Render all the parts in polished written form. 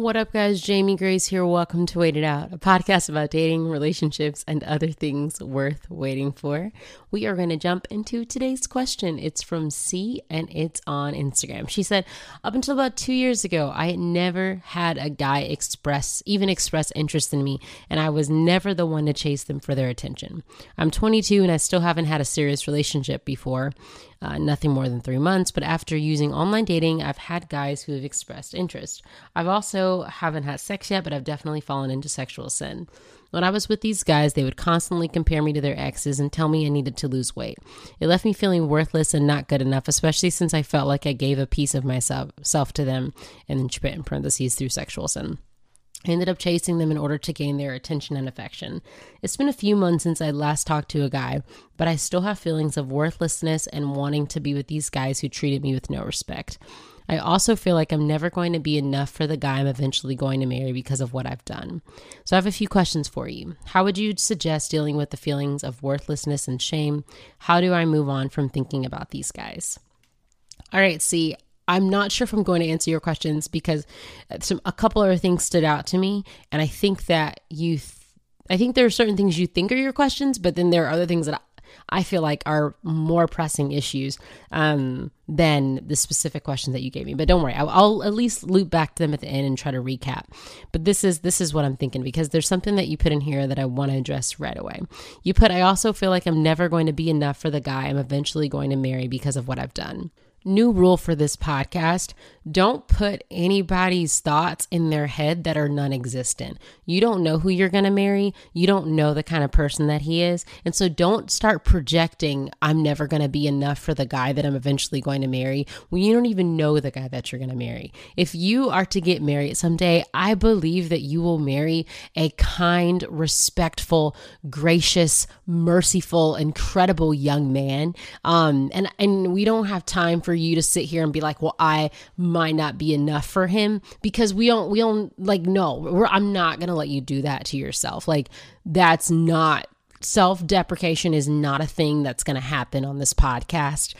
What up, guys? Jamie Grace here. Welcome to Wait It Out, a podcast about dating, relationships, and other things worth waiting for. We are going to jump into today's question. It's from C, and it's on Instagram. She said, up until about 2 years ago, I had never had a guy express interest in me, and I was never the one to chase them for their attention. I'm 22, and I still haven't had a serious relationship before. Nothing more than 3 months, but after using online dating, I've had guys who have expressed interest. I've also haven't had sex yet, but I've definitely fallen into sexual sin. When I was with these guys, they would constantly compare me to their exes and tell me I needed to lose weight. It left me feeling worthless and not good enough, especially since I felt like I gave a piece of myself to them, and then she put in parentheses through sexual sin. I ended up chasing them in order to gain their attention and affection. It's been a few months since I last talked to a guy, but I still have feelings of worthlessness and wanting to be with these guys who treated me with no respect. I also feel like I'm never going to be enough for the guy I'm eventually going to marry because of what I've done. So I have a few questions for you. How would you suggest dealing with the feelings of worthlessness and shame? How do I move on from thinking about these guys? All right, see, I'm not sure if I'm going to answer your questions because a couple other things stood out to me. And I think that I think there are certain things you think are your questions, but then there are other things that I feel like are more pressing issues than the specific questions that you gave me. But don't worry, I'll at least loop back to them at the end and try to recap. But this is what I'm thinking, because there's something that you put in here that I want to address right away. You put, I also feel like I'm never going to be enough for the guy I'm eventually going to marry because of what I've done. New rule for this podcast: don't put anybody's thoughts in their head that are non-existent. You don't know who you're going to marry. You don't know the kind of person that he is. And so don't start projecting, I'm never going to be enough for the guy that I'm eventually going to marry, when you don't even know the guy that you're going to marry. If you are to get married someday, I believe that you will marry a kind, respectful, gracious, merciful, incredible young man. And we don't have time for you to sit here and be like, well, I might not be enough for him, because we don't like, no, I'm not going to let you do that to yourself. Like, that's not, self-deprecation is not a thing that's going to happen on this podcast.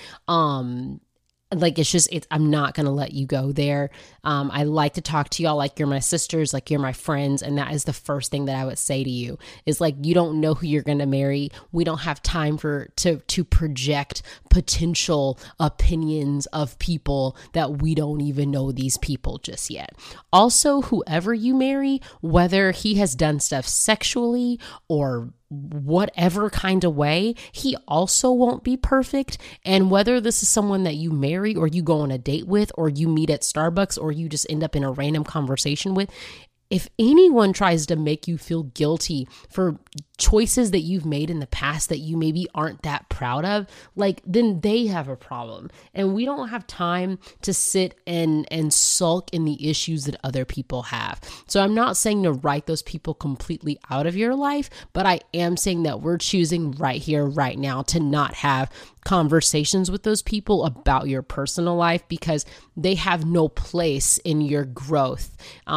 Like, I'm not going to let you go there. I like to talk to y'all like you're my sisters, like you're my friends. And that is the first thing that I would say to you is, like, you don't know who you're going to marry. We don't have time to project potential opinions of people that we don't even know these people just yet. Also, whoever you marry, whether he has done stuff sexually or whatever kind of way, he also won't be perfect. And whether this is someone that you marry or you go on a date with, or you meet at Starbucks, or you just end up in a random conversation with, if anyone tries to make you feel guilty for choices that you've made in the past that you maybe aren't that proud of, like, then they have a problem. And we don't have time to sit and sulk in the issues that other people have. So I'm not saying to write those people completely out of your life, but I am saying that we're choosing right here, right now, to not have conversations with those people about your personal life, because they have no place in your growth.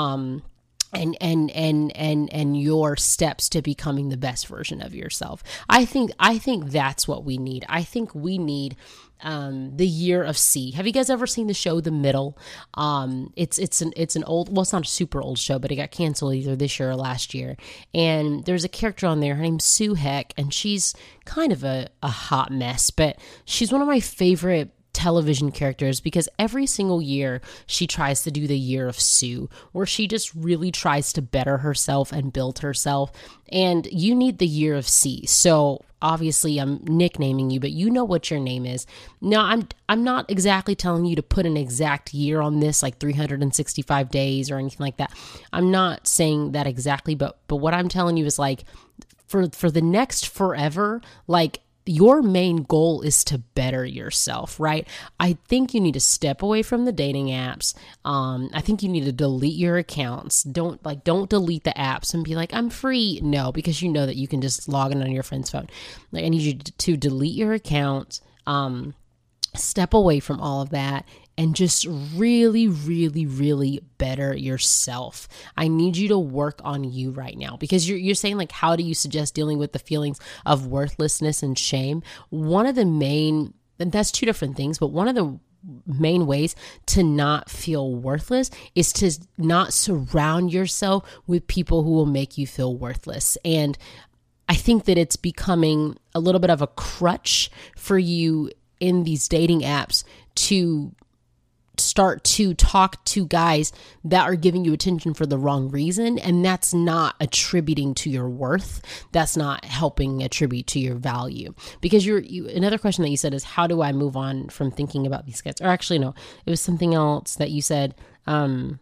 And your steps to becoming the best version of yourself. I think that's what we need. I think we need the Year of C. Have you guys ever seen the show The Middle? It's an old, well, it's not a super old show, but it got canceled either this year or last year. And there's a character on there, her name's Sue Heck, and she's kind of a hot mess, but she's one of my favorite television characters, because every single year she tries to do the Year of Sue, where she just really tries to better herself and build herself. And you need the Year of C. So obviously I'm nicknaming you, but you know what your name is. Now, I'm not exactly telling you to put an exact year on this, like 365 days or anything like that. I'm not saying that exactly, but what I'm telling you is, like, for the next forever, like, your main goal is to better yourself, right? I think you need to step away from the dating apps. I think you need to delete your accounts. Don't delete the apps and be like, I'm free. No, because you know that you can just log in on your friend's phone. Like, I need you to delete your account, step away from all of that, and just really, really, really better yourself. I need you to work on you right now, because you're saying, like, how do you suggest dealing with the feelings of worthlessness and shame? One of the main, and that's two different things, but one of the main ways to not feel worthless is to not surround yourself with people who will make you feel worthless. And I think that it's becoming a little bit of a crutch for you in these dating apps to start to talk to guys that are giving you attention for the wrong reason. And that's not attributing to your worth. That's not helping attribute to your value. Because another question that you said is, how do I move on from thinking about these guys? Or actually, no, it was something else that you said. Where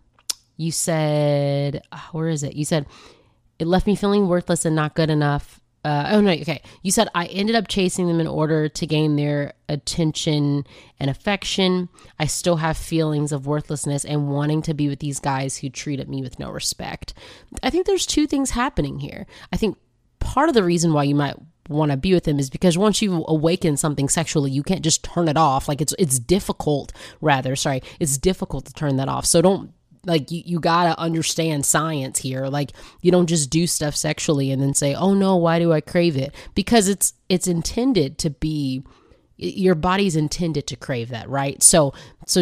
is it? You said, it left me feeling worthless and not good enough. You said, I ended up chasing them in order to gain their attention and affection. I still have feelings of worthlessness and wanting to be with these guys who treated me with no respect. I think there's two things happening here. I think part of the reason why you might want to be with them is because once you awaken something sexually, you can't just turn it off. Like it's difficult to turn that off. So don't, like, you gotta understand science here. Like, you don't just do stuff sexually and then say, oh no, why do I crave it? Because it's intended to be, your body's intended to crave that, right? So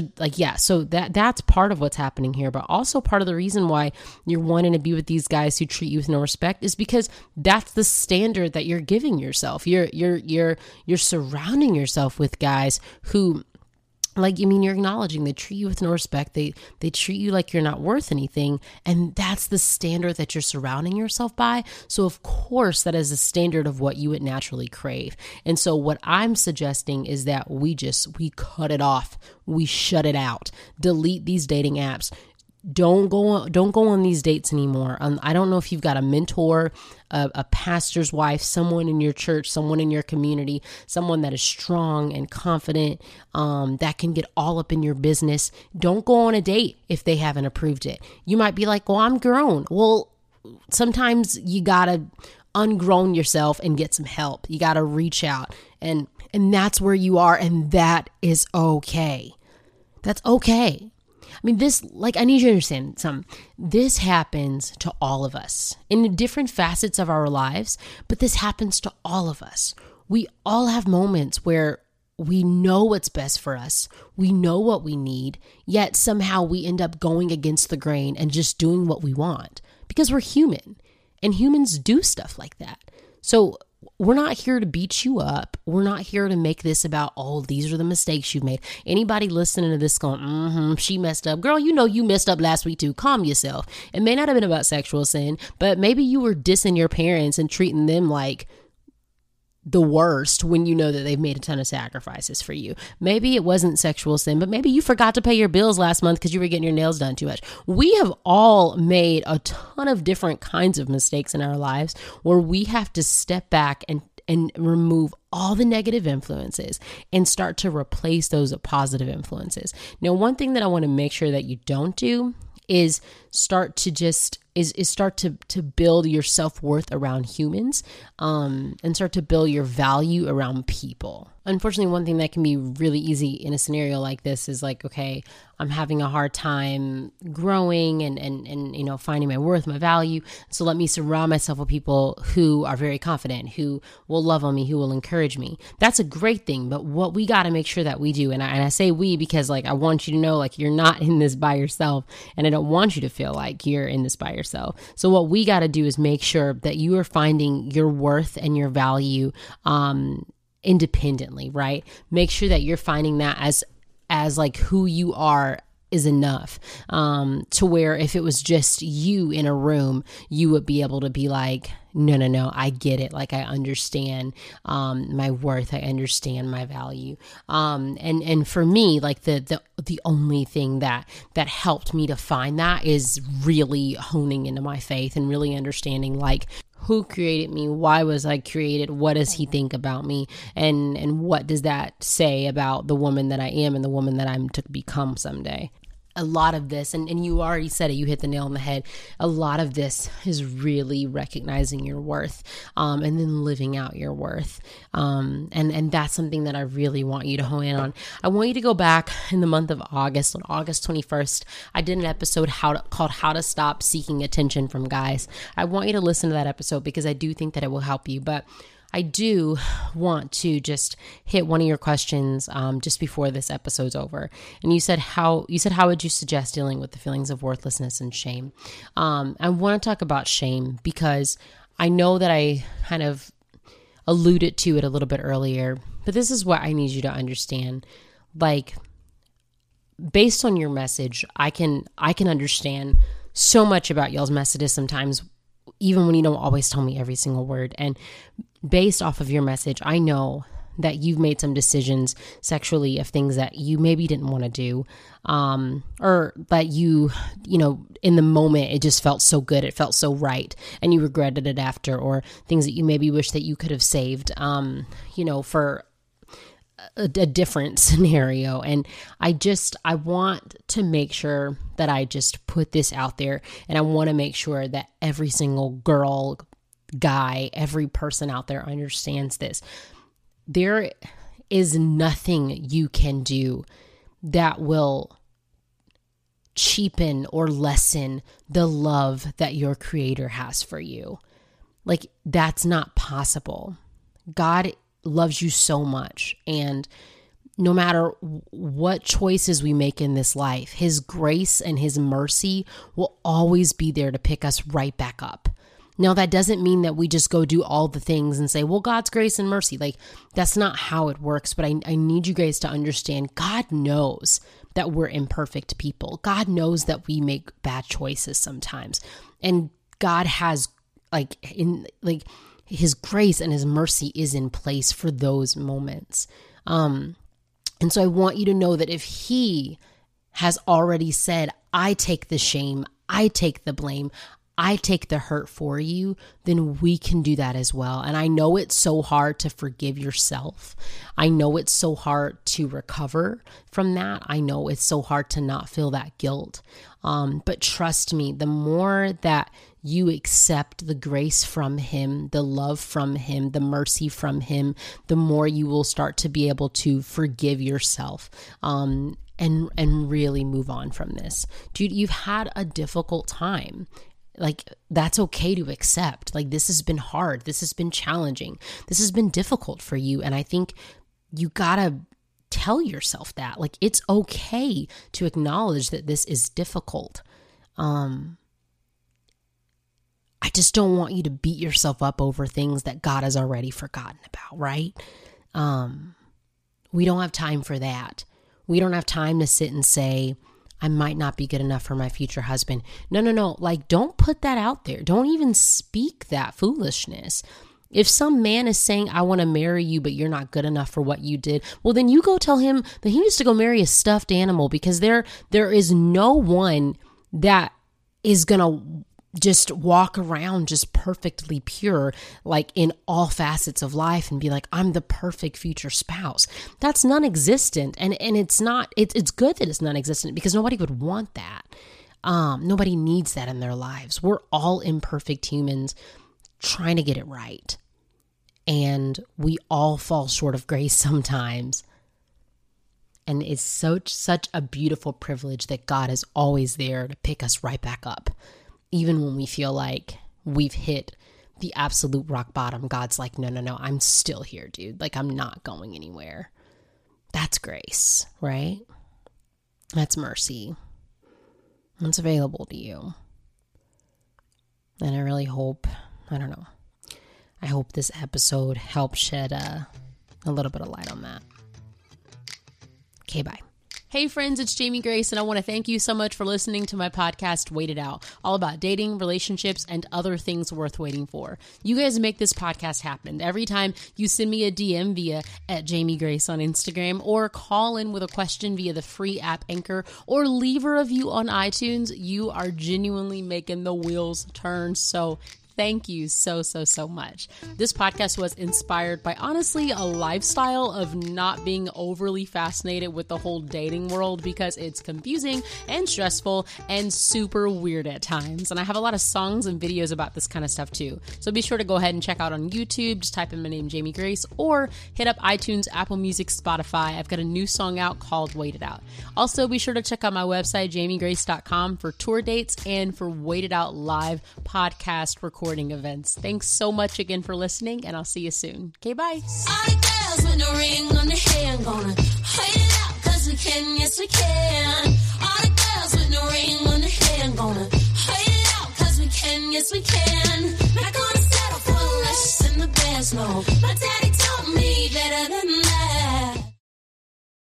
that's part of what's happening here. But also part of the reason why you're wanting to be with these guys who treat you with no respect is because that's the standard that you're giving yourself. You're surrounding yourself with guys who, you're acknowledging they treat you with no respect. They treat you like you're not worth anything. And that's the standard that you're surrounding yourself by. So of course, that is a standard of what you would naturally crave. And so what I'm suggesting is that we cut it off. We shut it out. Delete these dating apps. Don't go on these dates anymore. I don't know if you've got a mentor, a pastor's wife, someone in your church, someone in your community, someone that is strong and confident, that can get all up in your business. Don't go on a date if they haven't approved it. You might be like, well, I'm grown. Well, sometimes you gotta ungrown yourself and get some help. You gotta reach out, and that's where you are, and that is okay. That's okay. I mean, I need you to understand something. This happens to all of us in different facets of our lives, but this happens to all of us. We all have moments where we know what's best for us. We know what we need, yet somehow we end up going against the grain and just doing what we want because we're human, and humans do stuff like that. So we're not here to beat you up. We're not here to make this about, oh, these are the mistakes you've made. Anybody listening to this going, she messed up. Girl, you messed up last week too. Calm yourself. It may not have been about sexual sin, but maybe you were dissing your parents and treating them like the worst when you know that they've made a ton of sacrifices for you. Maybe it wasn't sexual sin, but maybe you forgot to pay your bills last month because you were getting your nails done too much. We have all made a ton of different kinds of mistakes in our lives where we have to step back and remove all the negative influences and start to replace those with positive influences. Now, one thing that I want to make sure that you don't do is start to build your self-worth around humans, and start to build your value around people. Unfortunately, one thing that can be really easy in a scenario like this is like, okay, I'm having a hard time growing and finding my worth, my value. So let me surround myself with people who are very confident, who will love on me, who will encourage me. That's a great thing. But what we got to make sure that we do, and I say we because I want you to know you're not in this by yourself, and I don't want you to feel like you're in this by yourself. So what we got to do is make sure that you are finding your worth and your value independently, right? Make sure that you're finding that as who you are is enough, to where if it was just you in a room, you would be able to be like, no, I get it. I understand my worth. I understand my value. And for me, the only thing that helped me to find that is really honing into my faith and really understanding who created me? Why was I created? What does he think about me? And what does that say about the woman that I am and the woman that I'm to become someday? A lot of this, and you already said it, you hit the nail on the head. A lot of this is really recognizing your worth, and then living out your worth. And that's something that I really want you to hone in on. I want you to go back in the month of August, on August 21st. I did an episode called How to Stop Seeking Attention from Guys. I want you to listen to that episode because I do think that it will help you. But I do want to just hit one of your questions just before this episode's over. And you said how would you suggest dealing with the feelings of worthlessness and shame? I want to talk about shame because I know that I kind of alluded to it a little bit earlier, but this is what I need you to understand. Like, based on your message, I can understand so much about y'all's messages sometimes, even when you don't always tell me every single word. And based off of your message, I know that you've made some decisions sexually of things that you maybe didn't want to do, or that you know, in the moment, it just felt so good. It felt so right. And you regretted it after, or things that you maybe wish that you could have saved, for a different scenario. And I want to make sure that I just put this out there, and I want to make sure that every single girl, guy, every person out there understands this. There is nothing you can do that will cheapen or lessen the love that your Creator has for you. Like, that's not possible. God loves you so much, and no matter what choices we make in this life, His grace and His mercy will always be there to pick us right back up. Now, that doesn't mean that we just go do all the things and say, well, God's grace and mercy. Like, that's not how it works. But I need you guys to understand, God knows that we're imperfect people. God knows that we make bad choices sometimes. And God has His grace and His mercy is in place for those moments. And so I want you to know that if He has already said, I take the shame, I take the blame, I take the hurt for you, then we can do that as well. And I know it's so hard to forgive yourself. I know it's so hard to recover from that. I know it's so hard to not feel that guilt. But trust me, the more that you accept the grace from Him, the love from Him, the mercy from Him, the more you will start to be able to forgive yourself, and really move on from this. Dude, you've had a difficult time. Like, that's okay to accept. Like, this has been hard. This has been challenging. This has been difficult for you. And I think you gotta tell yourself that. Like, it's okay to acknowledge that this is difficult. I just don't want you to beat yourself up over things that God has already forgotten about, right? We don't have time for that. We don't have time to sit and say, I might not be good enough for my future husband. No. Like, don't put that out there. Don't even speak that foolishness. If some man is saying, I want to marry you, but you're not good enough for what you did, well, then you go tell him that he needs to go marry a stuffed animal, because there is no one that is going to just walk around just perfectly pure, like in all facets of life, and be like, I'm the perfect future spouse. That's non-existent. And it's not, it's good that it's non-existent, because nobody would want that. Nobody needs that in their lives. We're all imperfect humans trying to get it right. And we all fall short of grace sometimes. And it's such a beautiful privilege that God is always there to pick us right back up. Even when we feel like we've hit the absolute rock bottom, God's like, no, I'm still here, dude. Like, I'm not going anywhere. That's grace, right? That's mercy. It's available to you. And I really hope, I hope this episode helps shed a little bit of light on that. Okay, bye. Hey friends, it's Jamie Grace, and I want to thank you so much for listening to my podcast, Wait It Out, all about dating, relationships, and other things worth waiting for. You guys make this podcast happen. Every time you send me a DM via @JamieGrace on Instagram, or call in with a question via the free app Anchor, or leave a review on iTunes, you are genuinely making the wheels turn. So thank you so much. This podcast was inspired by, honestly, a lifestyle of not being overly fascinated with the whole dating world, because it's confusing and stressful and super weird at times. And I have a lot of songs and videos about this kind of stuff too. So be sure to go ahead and check out on YouTube. Just type in my name, Jamie Grace, or hit up iTunes, Apple Music, Spotify. I've got a new song out called Wait It Out. Also, be sure to check out my website, jamiegrace.com, for tour dates and for Wait It Out live podcast recordings recording events. Thanks so much again for listening, and I'll see you soon. Okay, bye. All the girls with no ring on their hand gonna wait it out, cause we can, yes we can. All the girls with no ring on their hand gonna wait it out, cause we can, yes we can. Not gonna settle for less than the best, no. My daddy taught me better than